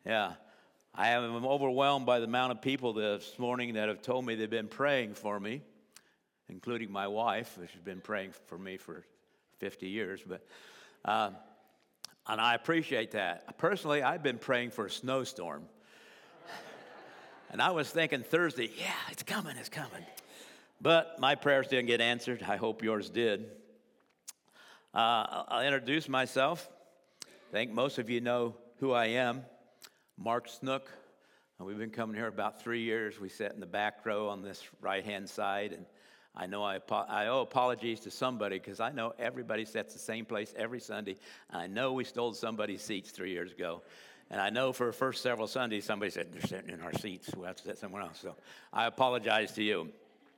Yeah. I am overwhelmed by the amount of people this morning that have told me they've been praying for me, including my wife, who's been praying for me for 50 years. And I appreciate that. Personally, I've been praying for a snowstorm. And I was thinking Thursday, yeah, it's coming. But my prayers didn't get answered. I hope yours did. I'll introduce myself. I think most of you know who I am. Mark Snook. We've been coming here about 3 years. We sat in the back row on this right-hand side, and I know I owe apologies to somebody because I know everybody sits the same place every Sunday. And I know we stole somebody's seats 3 years ago. And I know for the first several Sundays, somebody said, they're sitting in our seats. We'll have to sit somewhere else. So I apologize to you.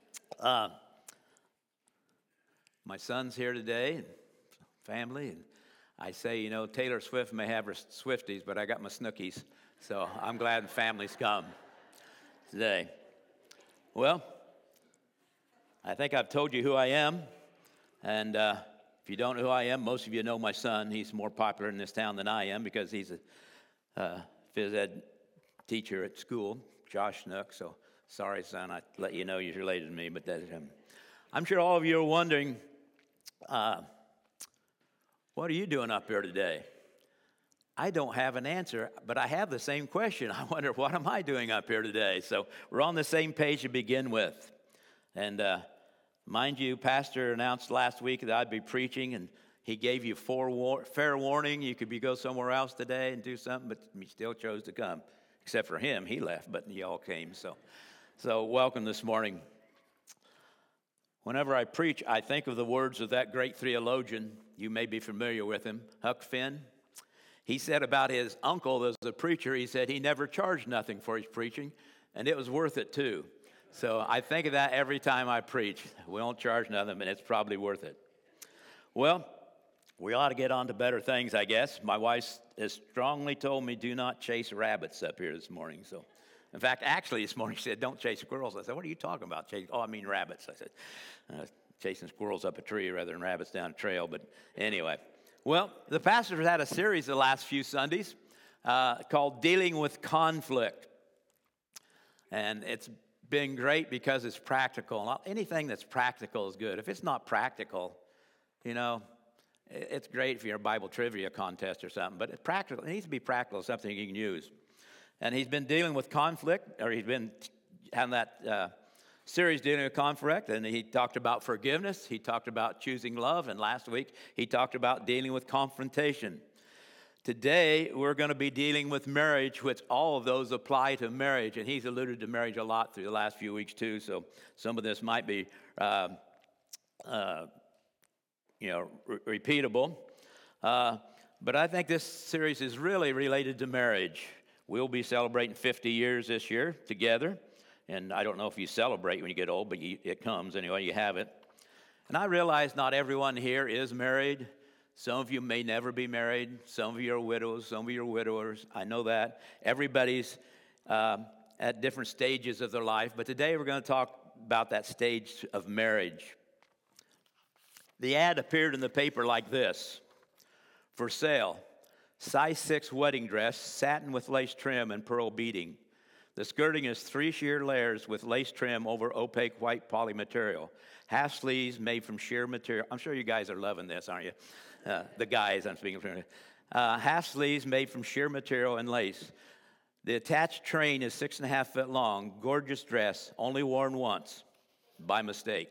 My son's here today, and family, and I say, Taylor Swift may have her Swifties, but I got my Snookies. So I'm glad the family's come today. Well, I think I've told you who I am. And if you don't know who I am, most of you know my son. He's more popular in this town than I am because he's a phys ed teacher at school, Josh Snook. So sorry, son, I let you know you're related to me, but that's him. I'm sure all of you are wondering, what are you doing up here today? I don't have an answer, but I have the same question. I wonder, what am I doing up here today? So we're on the same page to begin with. And mind you, Pastor announced last week that I'd be preaching, and he gave you fair warning. You could go somewhere else today and do something, but he still chose to come. Except for him, he left, but y'all came. So welcome this morning. Whenever I preach, I think of the words of that great theologian. You may be familiar with him, Huck Finn. He said about his uncle as a preacher, he said he never charged nothing for his preaching, and it was worth it too. So I think of that every time I preach. We don't charge nothing, but it's probably worth it. Well, we ought to get on to better things, I guess. My wife has strongly told me do not chase rabbits up here this morning. So, in fact, actually this morning she said, don't chase squirrels. I said, what are you talking about? I mean rabbits. I said, chasing squirrels up a tree rather than rabbits down a trail. But anyway. Well, the pastor's had a series the last few Sundays called Dealing with Conflict. And it's been great because it's practical. Anything that's practical is good. If it's not practical, it's great if you're a Bible trivia contest or something. But it's practical. It needs to be practical, something you can use. And he's been dealing with conflict, or he's been having that series dealing with conflict, and he talked about forgiveness. He talked about choosing love, and last week he talked about dealing with confrontation. Today we're going to be dealing with marriage, which all of those apply to marriage, and he's alluded to marriage a lot through the last few weeks too. So some of this might be, repeatable. But I think this series is really related to marriage. We'll be celebrating 50 years this year together. And I don't know if you celebrate when you get old, but it comes anyway, you have it. And I realize not everyone here is married. Some of you may never be married. Some of you are widows. Some of you are widowers. I know that. Everybody's at different stages of their life. But today we're going to talk about that stage of marriage. The ad appeared in the paper like this. For sale, size 6 wedding dress, satin with lace trim and pearl beading. The skirting is 3 sheer layers with lace trim over opaque white poly material. Half sleeves made from sheer material. I'm sure you guys are loving this, aren't you? The guys I'm speaking from. Half sleeves made from sheer material and lace. The attached train is 6.5 feet long. Gorgeous dress, only worn once, by mistake.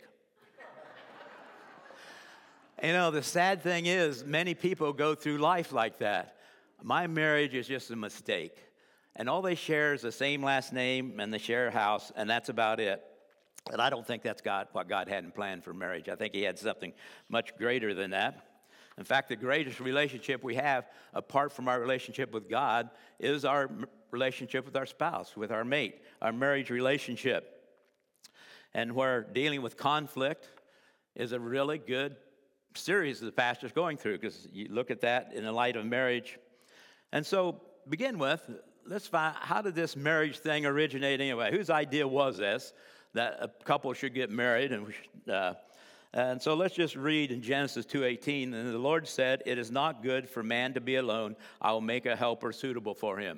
The sad thing is, many people go through life like that. My marriage is just a mistake. And all they share is the same last name, and they share a house, and that's about it. And I don't think that's what God had in plan for marriage. I think he had something much greater than that. In fact, the greatest relationship we have, apart from our relationship with God, is our relationship with our spouse, with our mate, our marriage relationship. And where dealing with conflict is a really good series the pastor's going through, because you look at that in the light of marriage. And so, begin with, let's find, how did this marriage thing originate anyway? Whose idea was this, that a couple should get married? And so let's just read in Genesis 2:18. And the Lord said, "It is not good for man to be alone. I will make a helper suitable for him."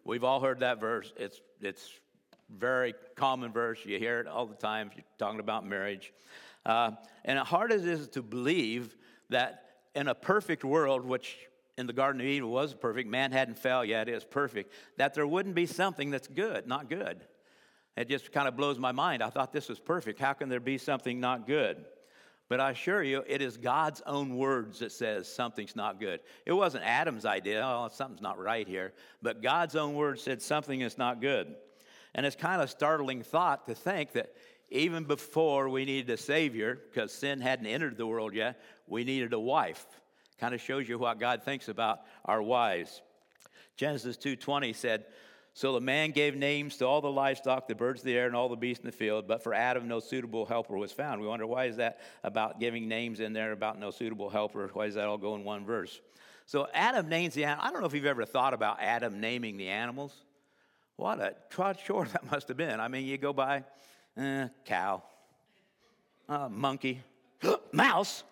We've all heard that verse. It's very common verse. You hear it all the time if you're talking about marriage. And as hard as it is to believe that in a perfect world, which in the Garden of Eden was perfect, man hadn't fell yet, it is perfect, that there wouldn't be something that's good, not good. It just kind of blows my mind. I thought this was perfect. How can there be something not good? But I assure you, it is God's own words that says something's not good. It wasn't Adam's idea, oh, something's not right here. But God's own words said something is not good. And it's kind of a startling thought to think that even before we needed a Savior, because sin hadn't entered the world yet, we needed a wife. Kind of shows you what God thinks about our wives. Genesis 2:20 said, "So the man gave names to all the livestock, the birds of the air, and all the beasts in the field, but for Adam no suitable helper was found." We wonder, why is that about giving names in there about no suitable helper? Why does that all go in one verse? So Adam names the animals. I don't know if you've ever thought about Adam naming the animals. What a trot chore that must have been. I mean, you go by, cow, monkey, mouse,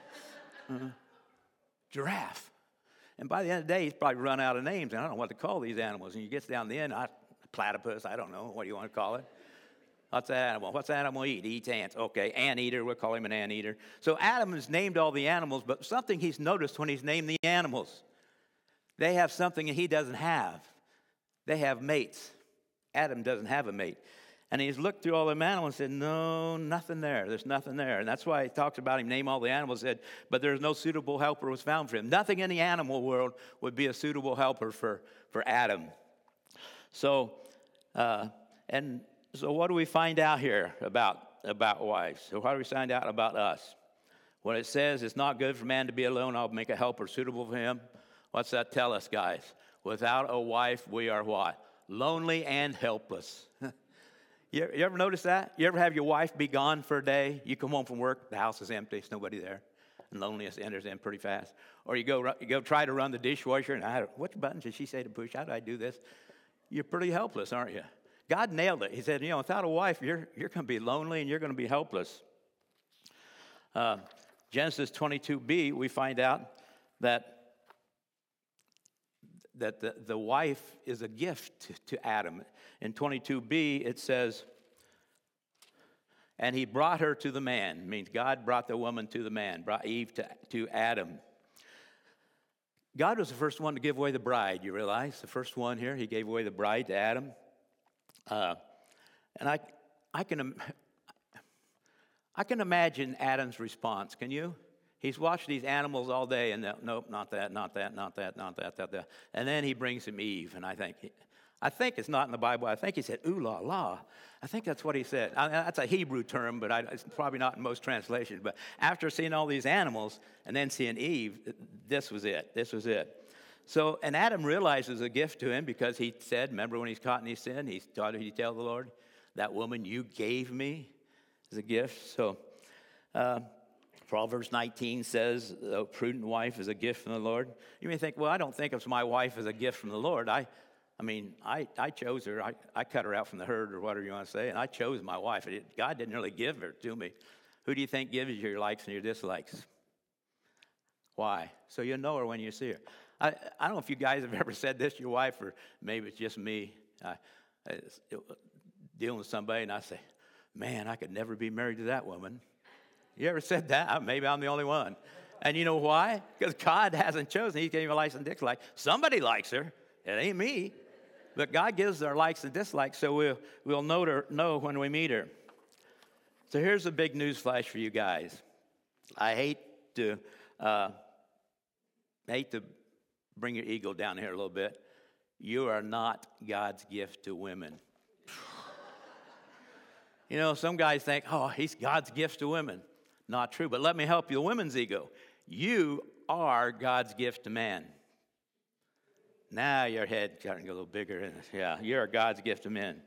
giraffe. And by the end of the day, he's probably run out of names, and I don't know what to call these animals. And you get down to the end, platypus, I don't know, what do you want to call it? What's that animal? What's that animal eat? He eats ants. Okay, anteater, we'll call him an anteater. So Adam has named all the animals, but something he's noticed when he's named the animals, they have something that he doesn't have. They have mates. Adam doesn't have a mate. And he's looked through all the animals and said, no, nothing there. There's nothing there. And that's why he talks about him, name all the animals, said, but there's no suitable helper was found for him. Nothing in the animal world would be a suitable helper for Adam. So, so what do we find out here about wives? So what do we find out about us? When it says it's not good for man to be alone, I'll make a helper suitable for him. What's that tell us, guys? Without a wife, we are what? Lonely and helpless. You ever notice that? You ever have your wife be gone for a day? You come home from work, the house is empty, there's nobody there. And loneliness enters in pretty fast. Or you go try to run the dishwasher, and which button did she say to push? How do I do this? You're pretty helpless, aren't you? God nailed it. He said, without a wife, you're going to be lonely and you're going to be helpless. Genesis 22b, we find out that the wife is a gift to Adam. In 22b, it says, and he brought her to the man. It means God brought the woman to the man, brought Eve to Adam. God was the first one to give away the bride, you realize? The first one here, he gave away the bride to Adam. And I can imagine Adam's response. Can you? He's watched these animals all day, and nope, not that, not that, not that, not that, not that. And then he brings him Eve, and I think it's not in the Bible. I think he said, ooh la la. I think that's what he said. That's a Hebrew term, but it's probably not in most translations. But after seeing all these animals and then seeing Eve, this was it. This was it. So, and Adam realizes a gift to him because he said, remember when he's caught in his sin, he thought he'd tell the Lord, that woman you gave me is a gift. So, Proverbs 19 says, a prudent wife is a gift from the Lord. You may think, well, I don't think of my wife as a gift from the Lord. I chose her. I cut her out from the herd or whatever you want to say, and I chose my wife. God didn't really give her to me. Who do you think gives you your likes and your dislikes? Why? So you'll know her when you see her. I don't know if you guys have ever said this to your wife, or maybe it's just me. Dealing with somebody, and I say, man, I could never be married to that woman. You ever said that? Maybe I'm the only one. And you know why? Because God hasn't chosen. He gave you a likes and dislikes. Somebody likes her. It ain't me. But God gives our likes and dislikes, so we'll know when we meet her. So here's a big news flash for you guys. I hate to bring your ego down here a little bit. You are not God's gift to women. Some guys think, oh, he's God's gift to women. Not true, but let me help you, women's ego. You are God's gift to man. Now your head starting to get a little bigger. Yeah, you're God's gift to men.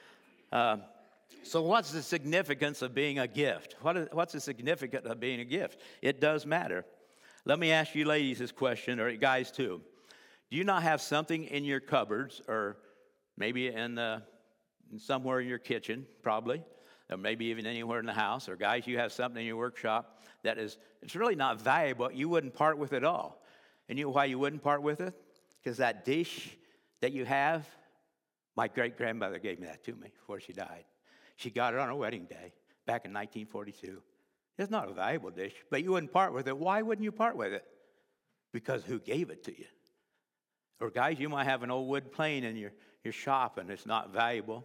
So what's the significance of being a gift? What's the significance of being a gift? It does matter. Let me ask you ladies this question, or guys too. Do you not have something in your cupboards, or maybe in somewhere in your kitchen, probably, or maybe even anywhere in the house, or guys, you have something in your workshop that it's really not valuable. You wouldn't part with it all. And you know why you wouldn't part with it? Because that dish that you have? My great-grandmother gave me that to me before she died. She got it on her wedding day back in 1942. It's not a valuable dish, but you wouldn't part with it. Why wouldn't you part with it? Because who gave it to you? Or guys, you might have an old wood plane in your shop and it's not valuable,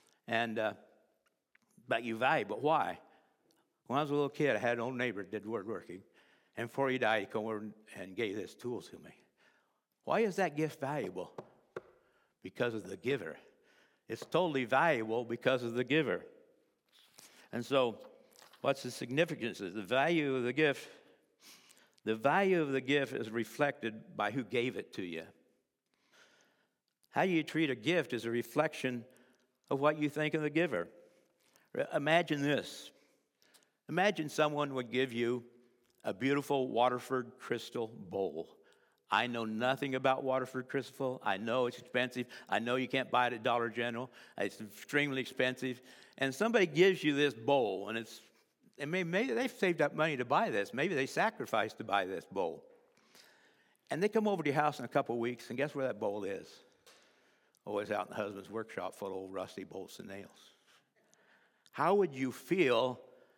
but you value. But why? When I was a little kid, I had an old neighbor that did woodworking, and before he died, he came over and gave this tool to me. Why is that gift valuable? Because of the giver. It's totally valuable because of the giver. And so, what's the significance of the value of the gift? The value of the gift is reflected by who gave it to you. How you treat a gift is a reflection of what you think of the giver. Imagine this. Imagine someone would give you a beautiful Waterford crystal bowl. I know nothing about Waterford crystal. I know it's expensive. I know you can't buy it at Dollar General. It's extremely expensive. And somebody gives you this bowl, and maybe they've saved up money to buy this. Maybe they sacrificed to buy this bowl. And they come over to your house in a couple of weeks, and guess where that bowl is? Oh, it's out in the husband's workshop full of old rusty bolts and nails. How would you feel?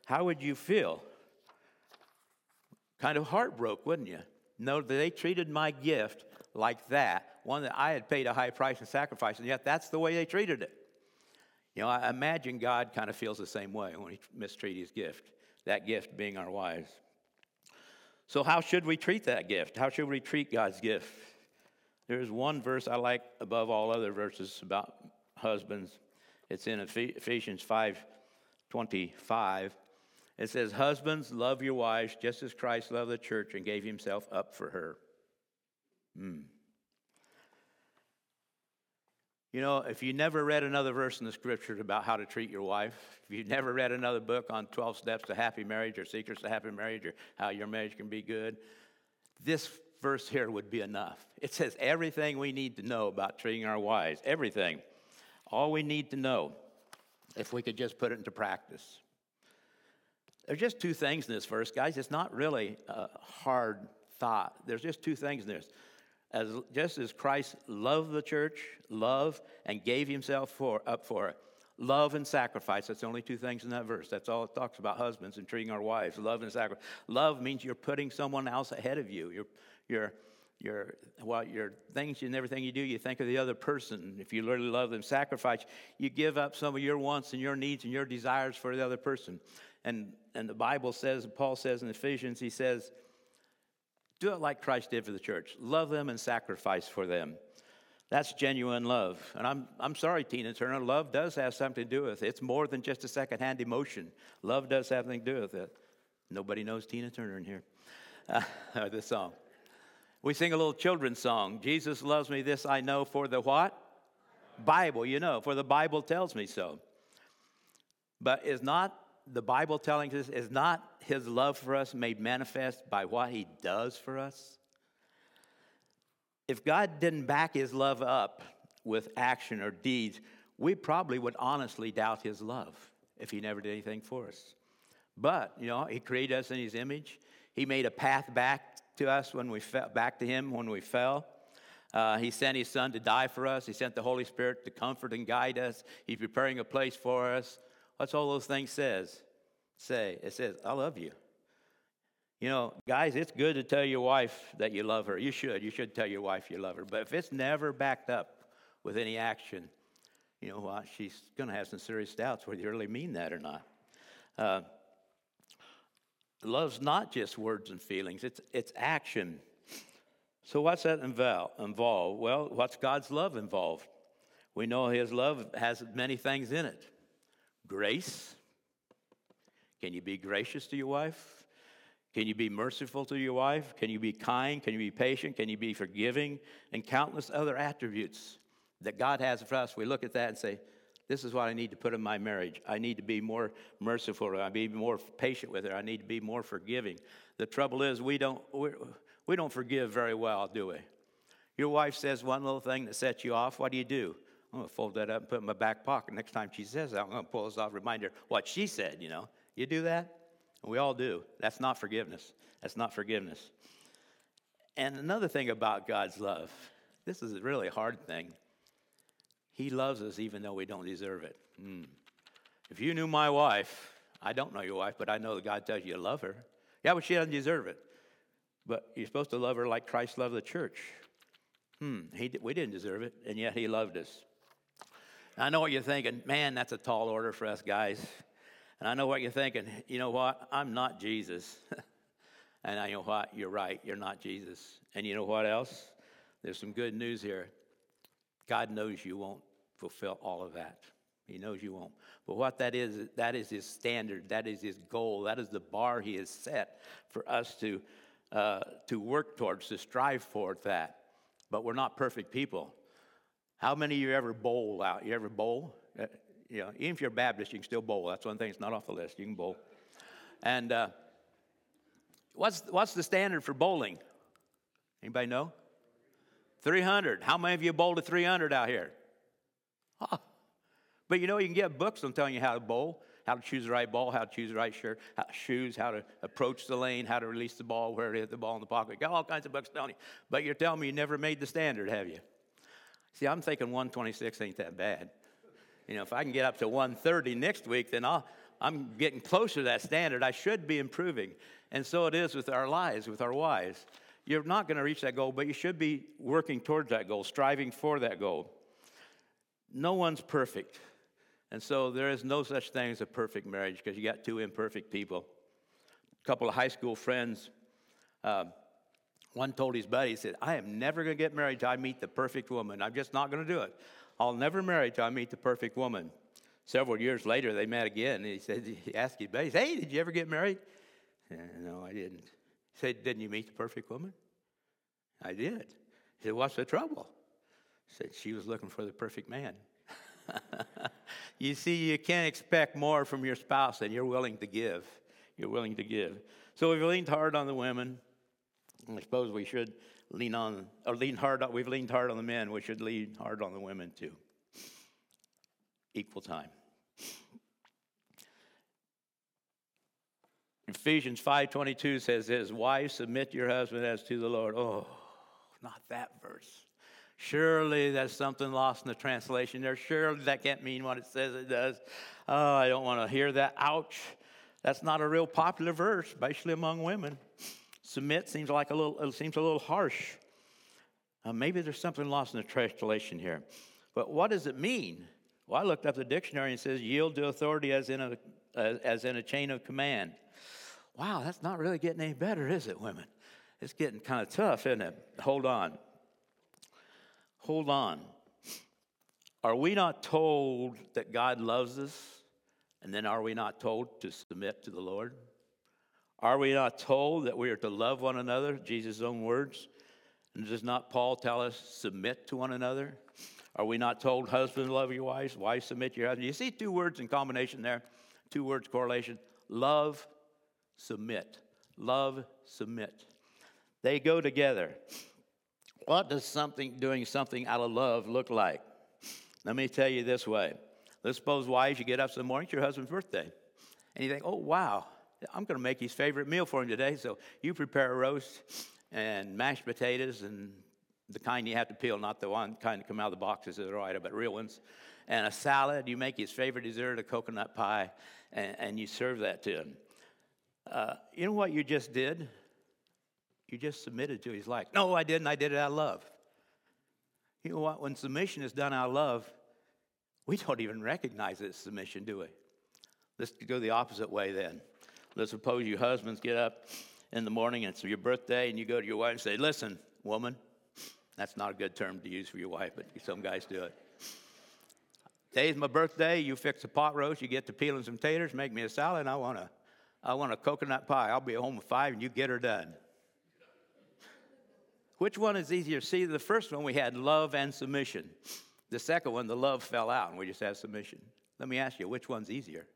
Kind of heartbroken, wouldn't you? No, they treated my gift like that, one that I had paid a high price and sacrifice, and yet that's the way they treated it. You know, I imagine God kind of feels the same way when he mistreats his gift, that gift being our wives. So how should we treat that gift? How should we treat God's gift? There's one verse I like above all other verses about husbands. It's in Ephesians 5:25. It says, husbands, love your wives just as Christ loved the church and gave himself up for her. You know, if you never read another verse in the scriptures about how to treat your wife, if you've never read another book on 12 steps to happy marriage or secrets to happy marriage or how your marriage can be good, this verse here would be enough. It says everything we need to know about treating our wives, everything. All we need to know, if we could just put it into practice. There's just two things in this verse, guys. It's not really a hard thought. There's just two things in this. Just as Christ loved the church, and gave himself up for it. Love and sacrifice. That's the only two things in that verse. That's all it talks about husbands and treating our wives. Love and sacrifice. Love means you're putting someone else ahead of you. Your things and everything you do, you think of the other person. If you really love them, sacrifice, you give up some of your wants and your needs and your desires for the other person. And the Bible says, Paul says in Ephesians, he says, do it like Christ did for the church. Love them and sacrifice for them. That's genuine love. And I'm sorry, Tina Turner, love does have something to do with it. It's more than just a second-hand emotion. Love does have something to do with it. Nobody knows Tina Turner in here. This song. We sing a little children's song. Jesus loves me, this I know, for the what? Bible, you know, for the Bible tells me so. But is not the Bible telling us, is not his love for us made manifest by what he does for us? If God didn't back his love up with action or deeds, we probably would honestly doubt his love if he never did anything for us. But, you know, he created us in his image. He made a path back to us when we fell, back to him when we fell. He sent his son to die for us. He sent the Holy Spirit to comfort and guide us. He's preparing a place for us. What's all those things say? It says, I love you. You know, guys, it's good to tell your wife that you love her. You should tell your wife you love her. But if it's never backed up with any action, you know what? She's going to have some serious doubts whether you really mean that or not. Love's not just words and feelings. It's action. So what's that involve? Well, what's God's love involved? We know his love has many things in it. Grace. Can you be gracious to your wife? Can you be merciful to your wife? Can you be kind? Can you be patient? Can you be forgiving? And countless other attributes that God has for us. We look at that and say, this is what I need to put in my marriage. I need to be more merciful. I need to be more patient with her. I need to be more forgiving. The trouble is we don't forgive very well, do we? Your wife says one little thing that sets you off. What do? I'm going to fold that up and put it in my back pocket. Next time she says that, I'm going to pull this off, remind her what she said, you know. You do that? We all do. That's not forgiveness. That's not forgiveness. And another thing about God's love, this is a really hard thing. He loves us even though we don't deserve it. If you knew my wife, I don't know your wife, but I know that God tells you to love her. Yeah, but she doesn't deserve it. But you're supposed to love her like Christ loved the church. We didn't deserve it, and yet he loved us. I know what you're thinking. Man, that's a tall order for us guys. And I know what you're thinking. You know what? I'm not Jesus. And I know what? You're right. You're not Jesus. And you know what else? There's some good news here. God knows you won't fulfill all of that. He knows you won't. But what that is his standard. That is his goal. That is the bar he has set for us to work towards, to strive for that. But we're not perfect people. How many of you ever bowl out? You ever bowl? Even if you're Baptist, you can still bowl. That's one thing that's not off the list. You can bowl. And what's the standard for bowling? Anybody know? 300. How many of you bowled a 300 out here? Oh. But you can get books on telling you how to bowl, how to choose the right ball, how to choose the right shirt, shoes, how to approach the lane, how to release the ball, where to hit the ball in the pocket. You got all kinds of books telling you. But you're telling me you never made the standard, have you? See, I'm thinking 126 ain't that bad. If I can get up to 130 next week, then I'm getting closer to that standard. I should be improving. And so it is with our lives, with our wives. You're not going to reach that goal, but you should be working towards that goal, striving for that goal. No one's perfect. And so there is no such thing as a perfect marriage because you got two imperfect people. A couple of high school friends, one told his buddy, he said, I am never going to get married till I meet the perfect woman. I'm just not going to do it. I'll never marry till I meet the perfect woman. Several years later, they met again, and he asked his buddy, hey, did you ever get married? No, I didn't. He said, didn't you meet the perfect woman? I did. He said, what's the trouble? He said, she was looking for the perfect man. You see, you can't expect more from your spouse than you're willing to give. You're willing to give. So we've leaned hard on the women. I suppose we should we've leaned hard on the men. We should lean hard on the women too. Equal time. Ephesians 5:22 says this, wives, submit to your husband as to the Lord. Oh, not that verse. Surely that's something lost in the translation there. Surely that can't mean what it says it does. Oh, I don't want to hear that. Ouch. That's not a real popular verse, especially among women. Submit seems a little harsh. Maybe there's something lost in the translation here. But what does it mean? Well, I looked up the dictionary and it says yield to authority as in a chain of command. Wow, that's not really getting any better, is it, women? It's getting kind of tough, isn't it? Hold on. Are we not told that God loves us? And then are we not told to submit to the Lord? Are we not told that we are to love one another? Jesus' own words. And does not Paul tell us submit to one another? Are we not told husbands love your wives? Wives submit to your husband? You see two words in combination there. Two words correlation. Love, submit. Love, submit. They go together. What does doing something out of love look like? Let me tell you this way. Let's suppose, wives, you get up in the morning, it's your husband's birthday. And you think, oh, wow, I'm going to make his favorite meal for him today. So you prepare a roast and mashed potatoes and the kind you have to peel, not the one kind that come out of the boxes that are right, but real ones. And a salad. You make his favorite dessert, a coconut pie, and you serve that to him. You know what you just did? You just submitted to his life. No, I didn't. I did it out of love. You know what? When submission is done out of love, we don't even recognize it's submission, do we? Let's go the opposite way then. Let's suppose you husbands get up in the morning and it's your birthday and you go to your wife and say, listen, woman, that's not a good term to use for your wife, but some guys do it. Today's my birthday. You fix a pot roast. You get to peeling some taters, make me a salad, and I want a coconut pie. I'll be home at 5 and you get her done. Which one is easier? See, the first one we had love and submission. The second one, the love fell out and we just had submission. Let me ask you, which one's easier?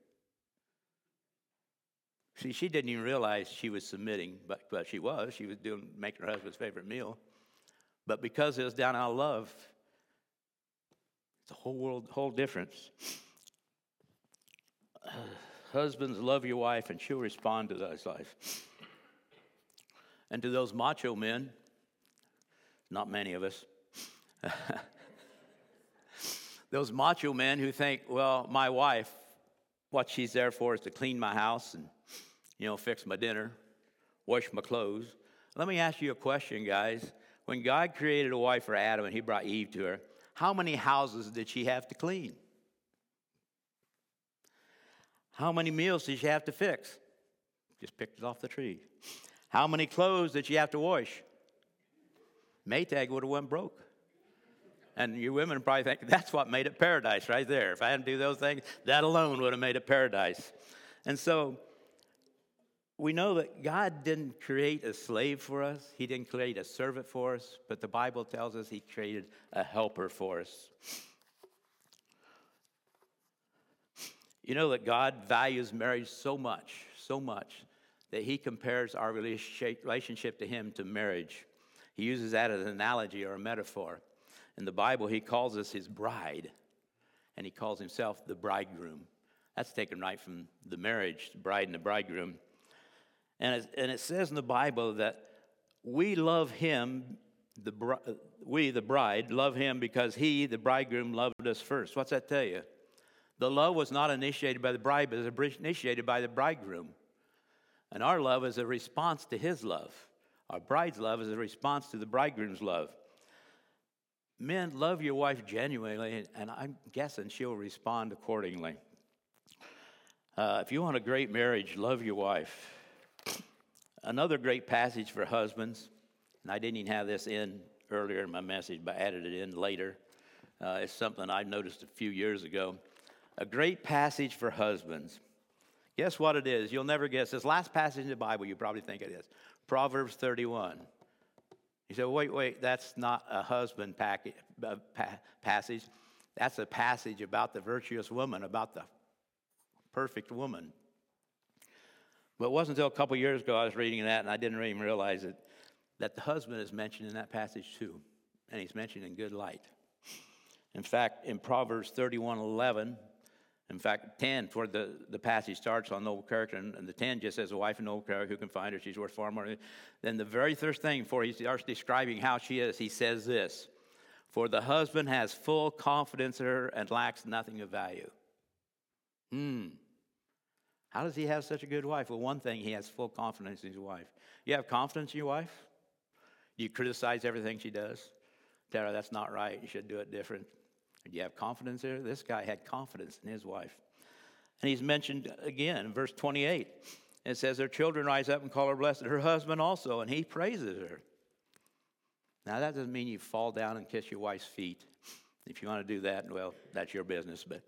See, she didn't even realize she was submitting, but she was. She was making her husband's favorite meal. But because it was done out of love, it's a whole difference. Husbands, love your wife and she'll respond to that life. And to those macho men, not many of us. Those macho men who think, well, my wife, what she's there for is to clean my house and, fix my dinner, wash my clothes. Let me ask you a question, guys. When God created a wife for Adam and he brought Eve to her, how many houses did she have to clean? How many meals did she have to fix? Just picked it off the tree. How many clothes did she have to wash? Maytag would have went broke. And you women probably think that's what made it paradise right there. If I hadn't do those things, that alone would have made it paradise. And so we know that God didn't create a slave for us. He didn't create a servant for us. But the Bible tells us he created a helper for us. You know that God values marriage so much, that he compares our relationship to him to marriage. He uses that as an analogy or a metaphor. In the Bible, he calls us his bride, and he calls himself the bridegroom. That's taken right from the marriage, the bride and the bridegroom. And it says in the Bible that we love him, we, the bride, love him because he, the bridegroom, loved us first. What's that tell you? The love was not initiated by the bride, but it was initiated by the bridegroom. And our love is a response to his love. Our bride's love is a response to the bridegroom's love. Men, love your wife genuinely, and I'm guessing she'll respond accordingly. If you want a great marriage, love your wife. Another great passage for husbands, and I didn't even have this in earlier in my message, but added it in later. It's something I noticed a few years ago. A great passage for husbands. Guess what it is? You'll never guess. This last passage in the Bible, you probably think it is. Proverbs 31. You say, wait, that's not a husband passage. That's a passage about the virtuous woman, about the perfect woman. But it wasn't until a couple years ago I was reading that, and I didn't even realize it, that the husband is mentioned in that passage too. And he's mentioned in good light. In fact, in Proverbs 31:11, in fact, 10, for the passage starts on noble character, and the 10 just says, a wife of noble character, who can find her? She's worth far more. Then the very first thing, before he starts describing how she is, he says this, for the husband has full confidence in her and lacks nothing of value. How does he have such a good wife? Well, one thing, he has full confidence in his wife. You have confidence in your wife? Do you criticize everything she does? Tell her that's not right, you should do it different. Do you have confidence there? This guy had confidence in his wife. And he's mentioned again in verse 28. It says, her children rise up and call her blessed. Her husband also, and he praises her. Now, that doesn't mean you fall down and kiss your wife's feet. If you want to do that, well, that's your business. But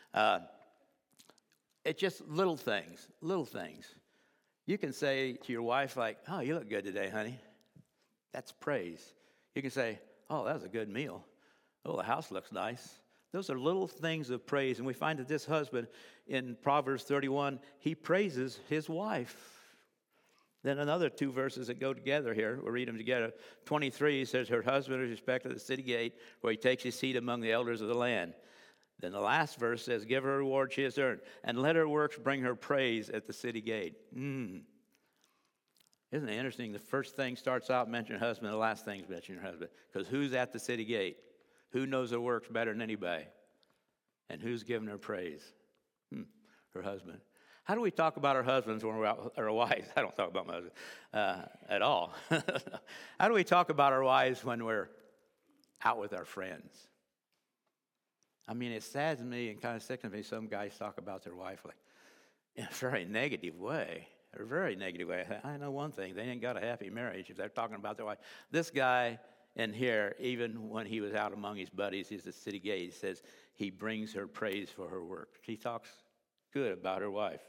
it's just little things. You can say to your wife, like, oh, you look good today, honey. That's praise. You can say, oh, that was a good meal. Oh, the house looks nice. Those are little things of praise. And we find that this husband in Proverbs 31, he praises his wife. Then another two verses that go together here, we'll read them together. 23 says, her husband is respected at the city gate, where he takes his seat among the elders of the land. Then the last verse says, give her a reward she has earned, and let her works bring her praise at the city gate. Isn't it interesting? The first thing starts out mentioning husband, the last thing is mentioning her husband. Because who's at the city gate? Who knows her works better than anybody? And who's giving her praise? Her husband. How do we talk about our husbands when we're out, or our wives? I don't talk about my husband at all. How do we talk about our wives when we're out with our friends? I mean, it saddens me and kind of sickens me. Some guys talk about their wife like in a very negative way. A very negative way. I know one thing. They ain't got a happy marriage if they're talking about their wife. This guy in here, even when he was out among his buddies, he's at the city gate, he says he brings her praise for her work. He talks good about her wife.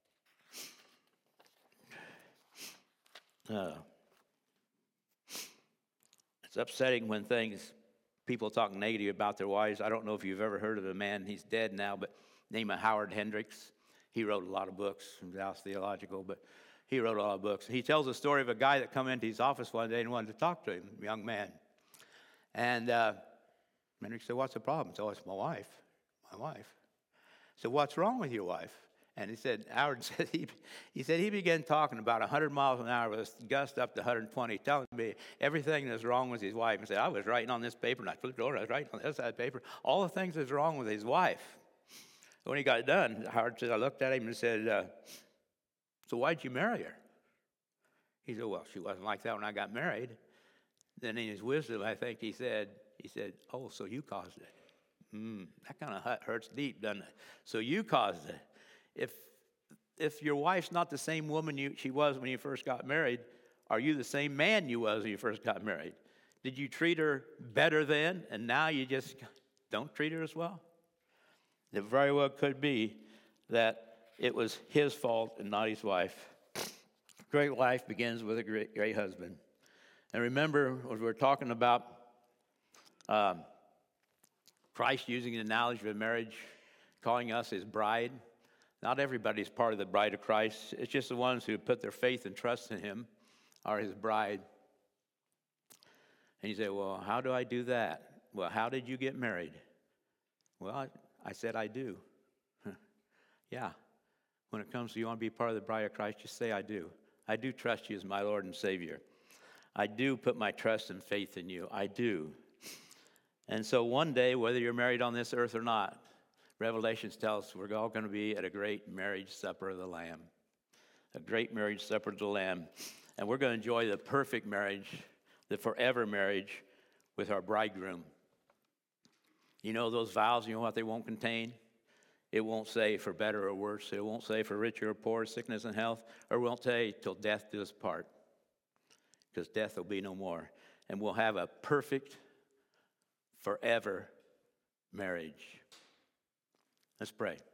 It's upsetting when people talk negative about their wives. I don't know if you've ever heard of a man, he's dead now, but named Howard Hendricks. He wrote a lot of books, Dallas Theological, but he wrote a lot of books. He tells the story of a guy that come into his office one day and wanted to talk to him, a young man. And Hendricks said, what's the problem? So it's my wife. So what's wrong with your wife? And he said, Howard said, he began talking about 100 miles an hour with a gust up to 120, telling me everything that's wrong with his wife. And said, I was writing on this paper, and I flipped it over, I was writing on the other side of the paper, all the things that's wrong with his wife. When he got done, Howard said, I looked at him and said, so why'd you marry her? He said, well, she wasn't like that when I got married. Then in his wisdom, I think he said, oh, so you caused it. That kind of hurts deep, doesn't it? So you caused it. If your wife's not the same woman she was when you first got married, are you the same man you was when you first got married? Did you treat her better then, and now you just don't treat her as well? It very well could be that it was his fault and not his wife. Great wife begins with a great husband. And remember, as we're talking about Christ using the analogy of marriage, calling us his bride. Not everybody's part of the bride of Christ. It's just the ones who put their faith and trust in him are his bride. And you say, well, how do I do that? Well, how did you get married? Well, I said I do. Yeah. When it comes to you want to be part of the bride of Christ, just say I do. I do trust you as my Lord and Savior. I do put my trust and faith in you. I do. And so one day, whether you're married on this earth or not, Revelations tells us we're all going to be at a great marriage supper of the Lamb. A great marriage supper of the Lamb. And we're going to enjoy the perfect marriage, the forever marriage with our bridegroom. You know those vows, you know what they won't contain? It won't say for better or worse. It won't say for richer or poor, sickness and health. Or it won't say till death do us part. Because death will be no more. And we'll have a perfect, forever marriage. Let's pray.